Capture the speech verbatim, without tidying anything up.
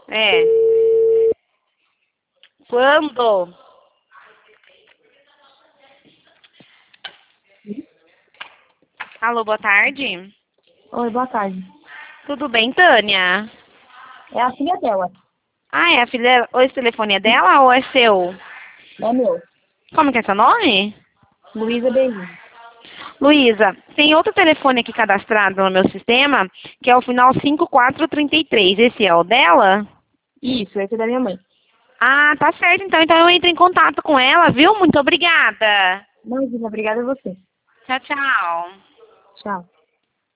É. Quando? Alô, boa tarde. Oi, boa tarde. Tudo bem, Tânia? É a filha dela. Ah, é a filha dela? Ou esse telefone é dela ou é seu? É meu. Como que é seu nome? Luísa Beijinho. Luísa, tem outro telefone aqui cadastrado no meu sistema, que é o final cinco quatro três três. Esse é o dela? Isso, esse é da minha mãe. Ah, tá certo. Então, então eu entro em contato com ela, viu? Muito obrigada. Imagina, obrigada a você. Tchau, tchau. Tchau.